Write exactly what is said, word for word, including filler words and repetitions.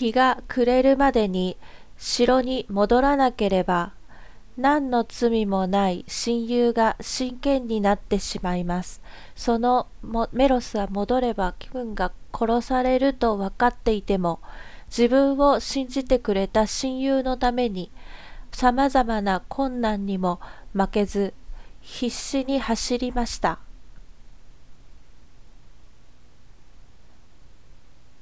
日が暮れるまでに城に戻らなければ、何の罪もない親友が真剣になってしまいます。そのメロスは戻れば気分が殺されると分かっていても、自分を信じてくれた親友のために様々な困難にも負けず必死に走りました。